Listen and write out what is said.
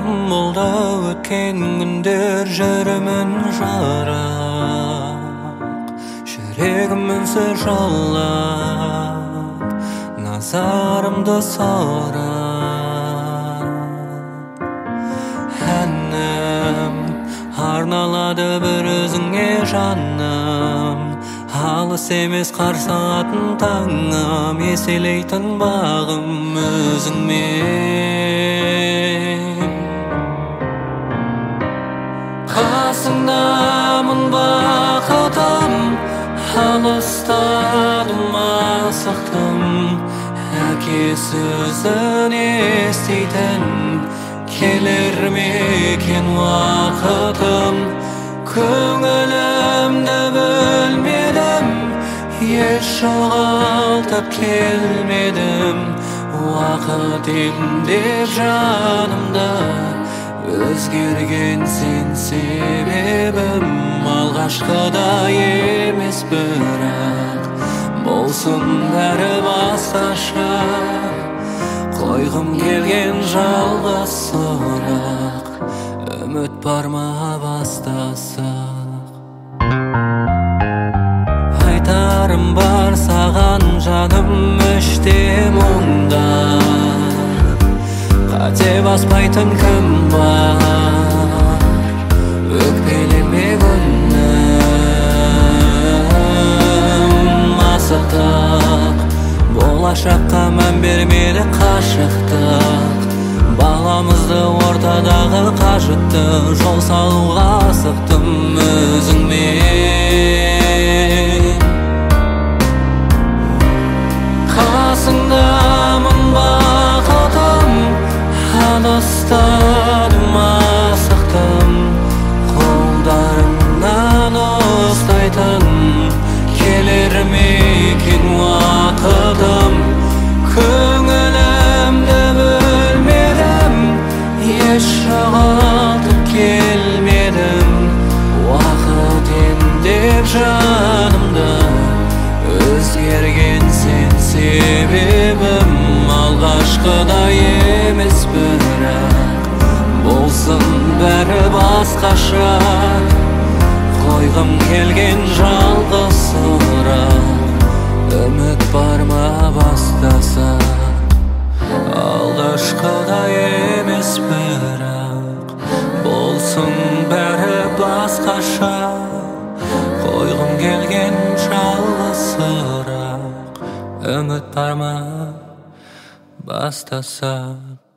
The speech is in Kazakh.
болды өткен күндер жүрімін жарап, жүрегім үнсіз жылап, назарымды сорап. Әнім арналады бір өзіңе жаным, алыс емес қарсы алатын таңым, еселейтін бағым өзіңмен. Қасыңдамын бақытым, алыстадым асықтым, әке сөзін еститін келер ме екен уақытым. Көңілімді бөлмедім, еш жоғалтып келмедім, уақыт елінде жанымда өзгерген сен себебім. Алғашқыда емес бірақ болсын бәрі басқаша, қойғым келген жалғыз сұрақ, үміт бар ма бастасақ? Айтарым бар саған жаным іште мұңдар, қате баспайтын кім бар, өкпелеме күнім. Асықтық болашаққа мән бермеді қашықтық, баламызды ортадағы қажытты жол салуға асықтым өзіңмен. Қасыңдамын бақытым, алыстадым асықтым, қолдарыңнан ұстайтын келер ме екен уақытым. Көңілімді бөлмедім, еш жоғалтып келмедім, уақыт емдеп жанымды өзгерген сен себебім. Алғашқыда емес бірақ болсын бәрі басқаша, қойғым келген жалғыз сұрақ, үміт бар ма бастасақ? Алғашқыда емес бірақ болсын бәрі басқаша, қойғым келген жалғыз сұрақ, үміт бар ма бастасақ?